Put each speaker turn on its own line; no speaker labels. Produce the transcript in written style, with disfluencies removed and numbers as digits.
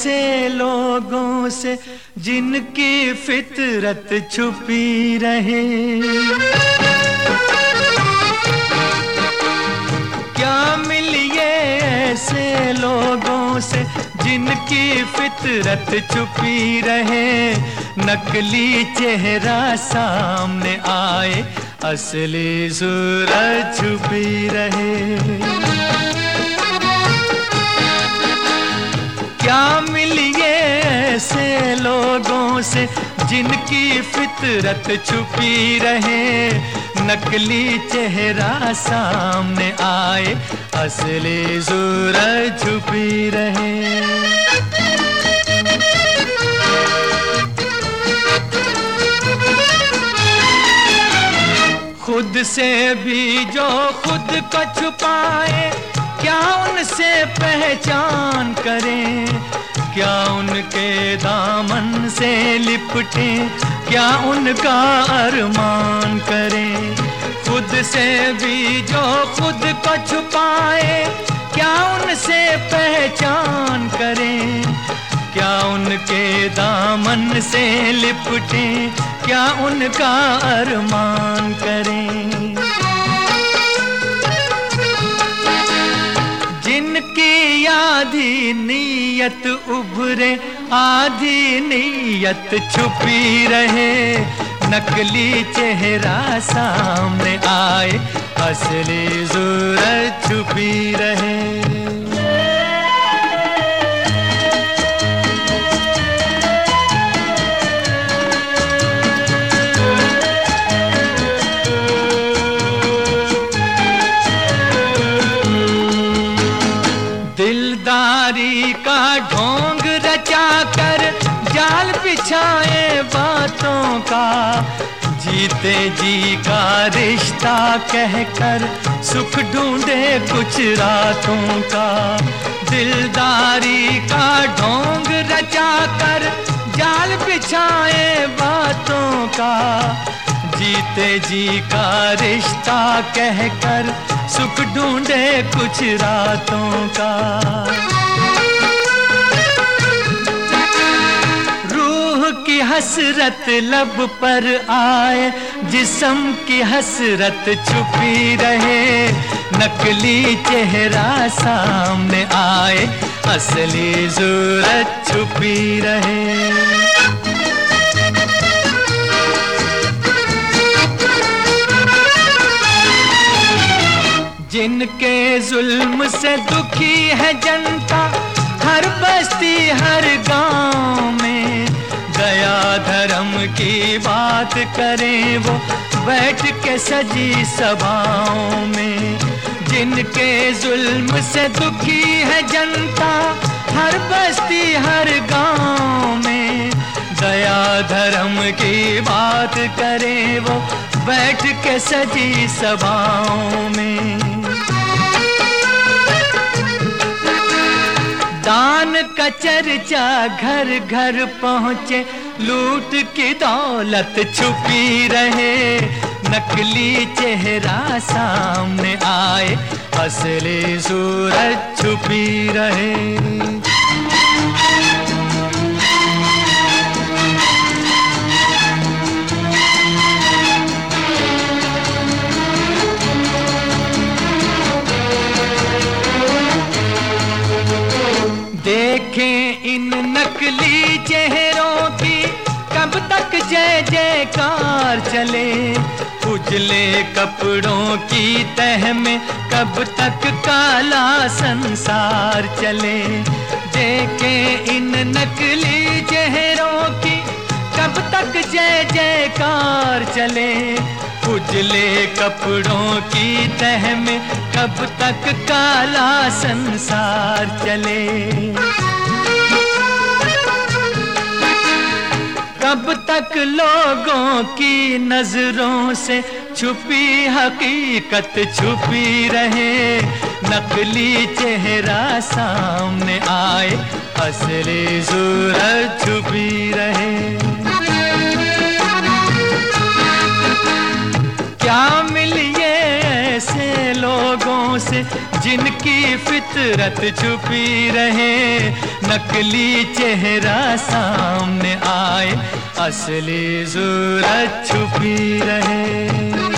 ऐसे लोगों से जिनकी फितरत छुपी रहे। क्या मिलिए ऐसे लोगों से जिनकी फितरत छुपी रहे। नकली चेहरा सामने आए, असली सूरत छुपी रहे। क्या मिलिए ऐसे लोगों से जिनकी फितरत छुपी रहे। नकली चेहरा सामने आए, असली सूरत छुपी रहे। खुद से भी जो खुद को छुपाए, क्या उनसे पहचान करें। क्या उनके दामन से लिपटे, क्या उनका अरमान करें। खुद से भी जो खुद को छुपाए, क्या उनसे पहचान करें। क्या उनके दामन से लिपटे, क्या उनका अरमान करें। जिनकी आधी नीयत उभरे, आधी नीयत छुपी रहे। नकली चेहरा सामने आए, असली सूरत छुपी रहे। दिलदारी का ढोंग रचा कर जाल बिछाए बातों का। जीते जी का रिश्ता कहकर सुख ढूंढे कुछ रातों का। दिलदारी का ढोंग रचा कर जाल बिछाए बातों का। जीते जी का रिश्ता कहकर सुख ढूंढे कुछ रातों का। रूह की हसरत लब पर आए, जिस्म की हसरत छुपी रहे। नकली चेहरा सामने आए, असली सूरत छुपी रहे। जिनके जुल्म से दुखी है जनता, हर बस्ती हर गांव में। दया धर्म की बात करें वो बैठ के सजी सभाओं में। जिनके जुल्म से दुखी है जनता, हर बस्ती हर गांव में। दया धर्म की बात करें वो बैठ के सजी सभाओं में। दान का चर्चा घर घर पहुँचे, लूट की दौलत छुपी रहे। नकली चेहरा सामने आए, असली सूरत छुपी रहे। देखें इन नकली चेहरों की कब तक जय जयकार चले। उजले कपड़ों की तह में कब तक काला संसार चले। देखें इन नकली चेहरों की कब तक जय जयकार चले। उजले कपड़ों की तह में कब तक काला संसार चले। कब तक लोगों की नजरों से छुपी हकीकत छुपी रहे। नकली चेहरा सामने आए, असली सूरत छुपी रहे। क्या मिलिए ऐसे लोग लोगों से जिनकी फितरत छुपी रहे, नकली चेहरा सामने आए, असली सूरत छुपी रहे।